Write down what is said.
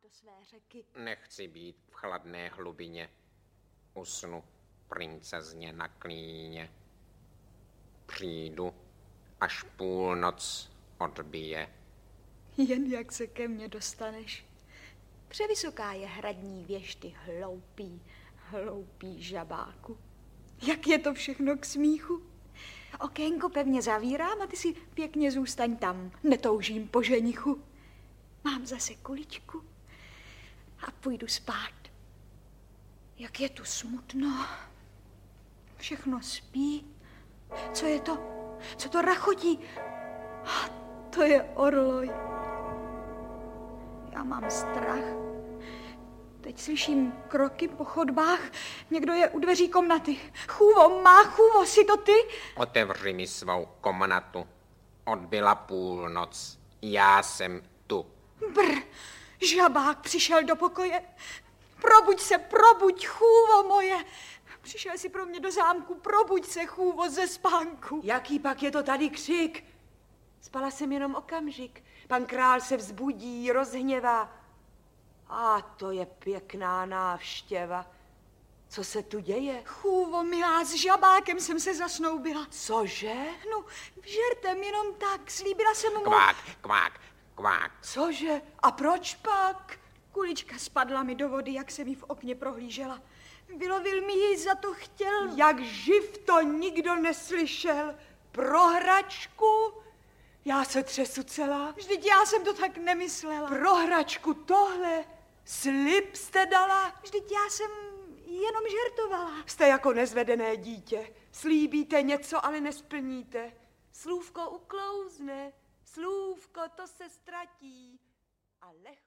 do své řeky. Nechci být v chladné hlubině. Usnu princezně na klíně. Přijdu, až půlnoc odbije. Jen jak se ke mně dostaneš. Převysoká je hradní věž, ty hloupý žabáku. Jak je to všechno k smíchu. Okénko pevně zavírám a ty si pěkně zůstaň tam. Netoužím po ženichu. Mám zase kuličku a půjdu spát. Jak je tu smutno. Všechno spí. Co je to? Co to rachotí? To je orloj. Já mám strach. Teď slyším kroky po chodbách. Někdo je u dveří komnaty. Chůvo, jsi to ty? Otevři mi svou komnatu. Odbyla půlnoc. Já jsem tu. Žabák přišel do pokoje. Probuď, chůvo moje. Přišel si pro mě do zámku. Probuď se, chůvo, ze spánku. Jaký pak je to tady křik? Spala jsem jenom okamžik. Pan král se vzbudí, rozhněvá. A to je pěkná návštěva. Co se tu děje? Chůvo, milá, s žabákem jsem se zasnoubila. Cože? No, žertem, jenom tak. Slíbila jsem mu... Kvák. Cože? A proč pak? Kulička spadla mi do vody, jak jsem ji v okně prohlížela. Vylovil mi ji, za to chtěl... Jak živ to nikdo neslyšel. Pro hračku? Já se třesu celá. Vždyť já jsem to tak nemyslela. Pro hračku tohle? Slib jste dala? Vždyť já jsem jenom žertovala. Jste jako nezvedené dítě. Slíbíte něco, ale nesplníte. Slůvko uklouzne. Slůvko, to se ztratí. A lehko